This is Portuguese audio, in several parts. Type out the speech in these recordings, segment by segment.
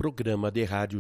Programa de Rádio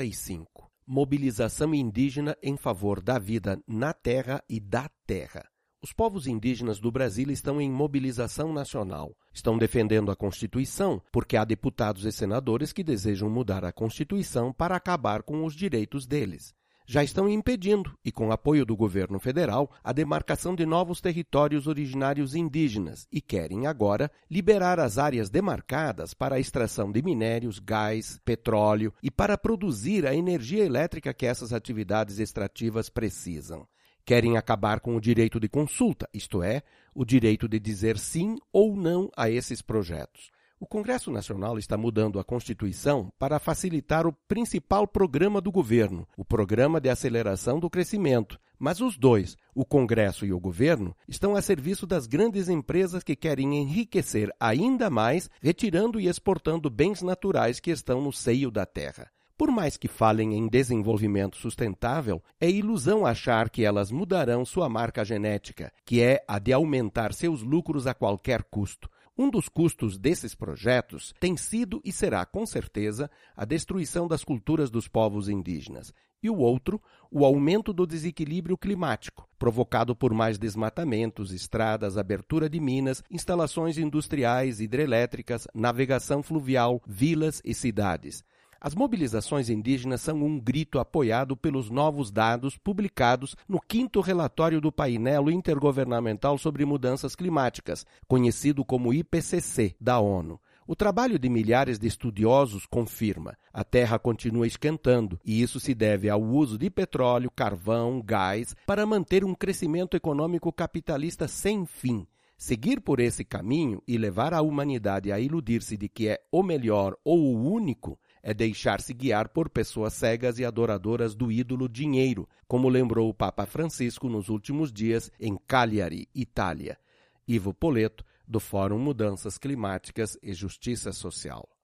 35. Mobilização indígena em favor da vida na terra e da terra. Os povos indígenas do Brasil estão em mobilização nacional. Estão defendendo a Constituição porque há deputados e senadores que desejam mudar a Constituição para acabar com os direitos deles. Já estão impedindo, e com apoio do governo federal, a demarcação de novos territórios originários indígenas e querem agora liberar as áreas demarcadas para a extração de minérios, gás, petróleo e para produzir a energia elétrica que essas atividades extrativas precisam. Querem acabar com o direito de consulta, isto é, o direito de dizer sim ou não a esses projetos. O Congresso Nacional está mudando a Constituição para facilitar o principal programa do governo, o Programa de Aceleração do Crescimento. Mas os dois, o Congresso e o governo, estão a serviço das grandes empresas que querem enriquecer ainda mais, retirando e exportando bens naturais que estão no seio da terra. Por mais que falem em desenvolvimento sustentável, é ilusão achar que elas mudarão sua marca genética, que é a de aumentar seus lucros a qualquer custo. Um dos custos desses projetos tem sido e será, com certeza, a destruição das culturas dos povos indígenas. E o outro, o aumento do desequilíbrio climático, provocado por mais desmatamentos, estradas, abertura de minas, instalações industriais, hidrelétricas, navegação fluvial, vilas e cidades. As mobilizações indígenas são um grito apoiado pelos novos dados publicados no 5º relatório do painel intergovernamental sobre mudanças climáticas, conhecido como IPCC, da ONU. O trabalho de milhares de estudiosos confirma: a Terra continua esquentando, e isso se deve ao uso de petróleo, carvão, gás, para manter um crescimento econômico capitalista sem fim. Seguir por esse caminho e levar a humanidade a iludir-se de que é o melhor ou o único é deixar-se guiar por pessoas cegas e adoradoras do ídolo dinheiro, como lembrou o Papa Francisco nos últimos dias em Cagliari, Itália. Ivo Poleto, do Fórum Mudanças Climáticas e Justiça Social.